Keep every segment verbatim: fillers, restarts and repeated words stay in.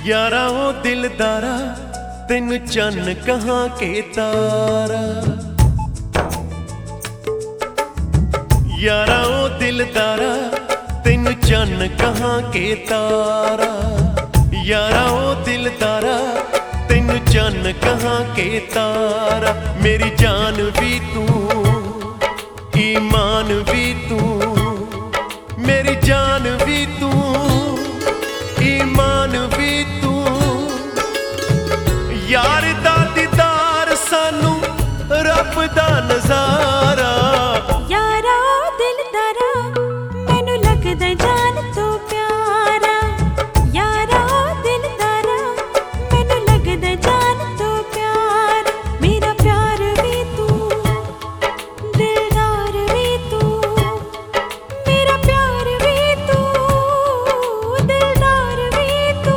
यारा ओ दिलदारा तेनू चन्न कहाँ के तारा। यारा ओ दिलदारा तेनू चन्न कहाँ के तारा। यारा ओ दिलदारा तेनू चन्न कहाँ के तारा। मेरी जान भी तू ईमान भी तू, मेरी जान भी तू ईमान भी तू। यार दा दीदार सानू रब दा नजारा। यारा दिलदारा मैनू लगदा जान तो प्यारा। यारा दिलदारा मैनू लगदा जान तो प्यारा। मेरा प्यार भी तू दिलदार भी तू, मेरा प्यार भी तू दिलदार भी तू।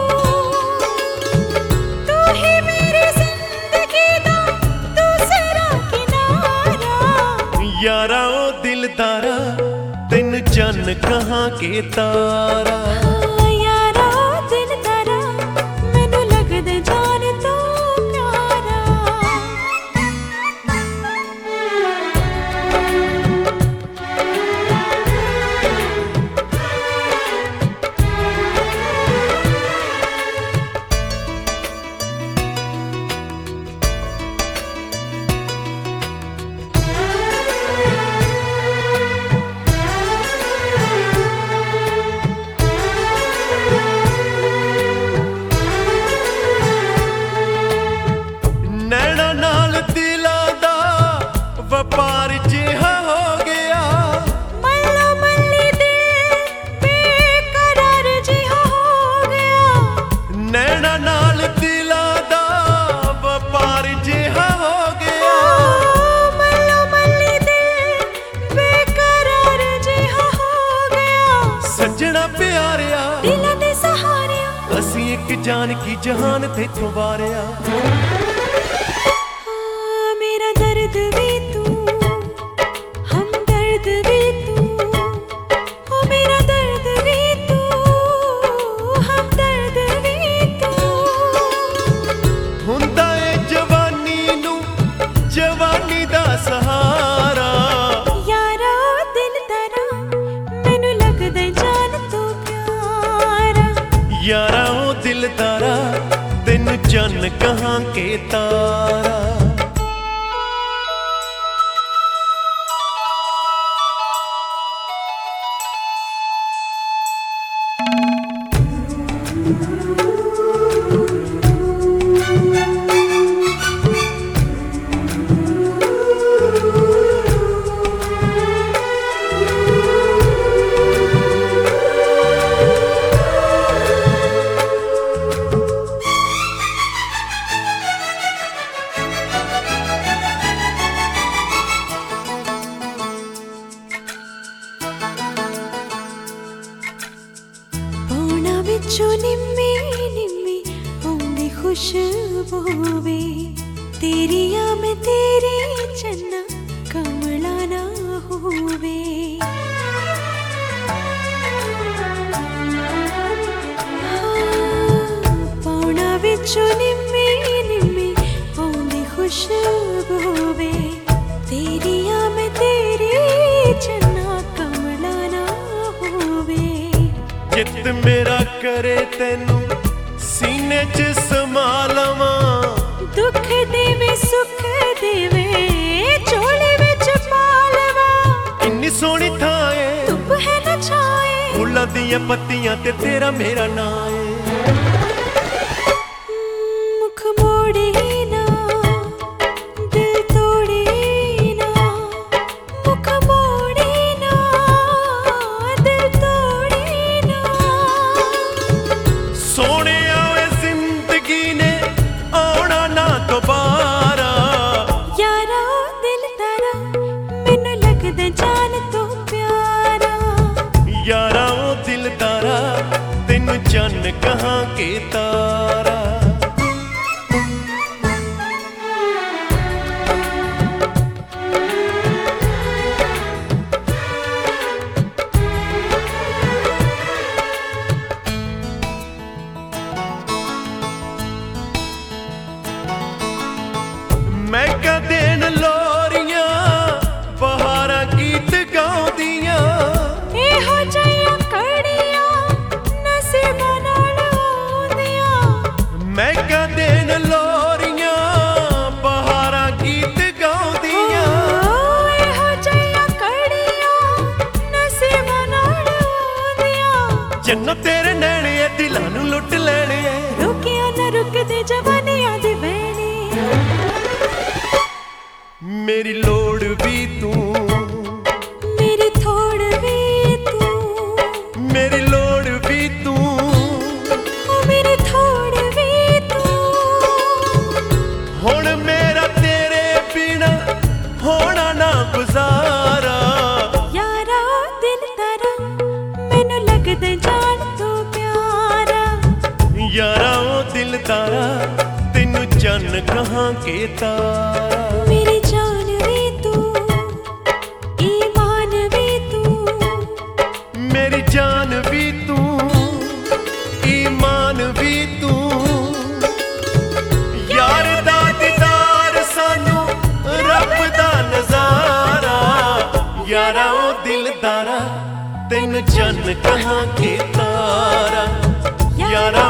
तू ही मेरी जिंदगी दा दूसरा किनारा। यारा ओ दिलदारा तेनू चन्न कहाँ के तारा। यारा दिलदारा मैनू लगदा जान तो प्यारा। नैना नाल दिलां दा वपार जिहा हो गया। मल्लो मल्ली दिल बेकरार जिहा हो गया। नैना नाल दिलां दा वपार जिहा हो गया। मल्लो मल्ली दिल बेकरार जिहा हो गया। सजना प्यारिया दिलां दे सहारिया असीं एक जान की जहान तेथों वारिया। मेरा दर्द भी तू हमदर्द भी तू। ओ मेरा दर्द भी तू हमदर्द भी तू। हुंदा ए जवानी नू जवानी दा सहारा। यारा दिलदारा मैनू लगदा जान तो प्यारा। यारा ओ दिलदारा तेनू चन्न कहाँ के तारा। पौना विचों निम्मी निम्मी आउंदी खुशबू वे। तेरी आ मैं तेरी चन्ना कमला ना होवे। पौना विचों निम्मी निम्मी आउंदी खुशबू वे। तेरी आ मैं तेरी चन्ना कमला ना होवे। जित मेरा करे तेनू सीने च समा लवां। दुख देवे सुख देवे झोली विच पा लवां। इन्नी सोहनी थां ए धुप है न छाए फुल्लां दियां पत्तियां ते तेरा मेरा नां ए। मुख मोड़े ना दिल तोड़े ना। मुख मोड़े ना दिल तोड़े ना। सोने आवे जिंदगी ने आउणा ना दोबारा। यारा दिलदारा मैनू लगदा जान तो प्यारा। यारा ओ दिलदारा तेनू चन्न कहाँ के तारा। ਮੇਰੀ ਲੋੜ ਵੀ ਤੂੰ, ਮੇਰੀ ਥੋੜ ਵੀ ਤੂੰ, ਮੇਰੀ ਲੋੜ ਵੀ ਤੂੰ, ਓ ਮੇਰੀ ਥੋੜ ਵੀ ਤੂੰ। ਹੁਣ ਮੇਰਾ ਤੇਰੇ ਬਿਨਾ ਹੋਣਾ ਨਾ ਗੁਜ਼ਾਰਾ। ਯਾਰਾ ਦਿਲ ਤਾਰਾ ਮੈਨੂੰ ਲੱਗਦਾ ਜਾਣ ਤੋਂ ਪਿਆਰਾ। ਯਾਰਾ ਉਹ ਦਿਲ ਤਾਰਾ ਤੈਨੂੰ ਚੰਨ ਕਹਾਂ ਕੇ ਤਾਰਾ। ਮੇਰੀ ਜਾਨ ਵੀ ਤੂੰ, ਈਮਾਨ ਵੀ ਤੂੰ, ਮੇਰੀ ਜਾਨ ਵੀ ਤੂੰ, ਈਮਾਨ ਵੀ ਤੂੰ। ਯਾਰ ਦਾ ਦੀਦਾਰ ਸਾਨੂੰ ਰੱਬ ਦਾ ਨਜ਼ਾਰਾ। ਯਾਰਾ ਉਹ ਦਿਲਦਾਰਾ ਤੈਨੂੰ ਚੰਨ ਕਹਾਂ ਕੇ ਤਾਰਾ। ਯਾਰਾ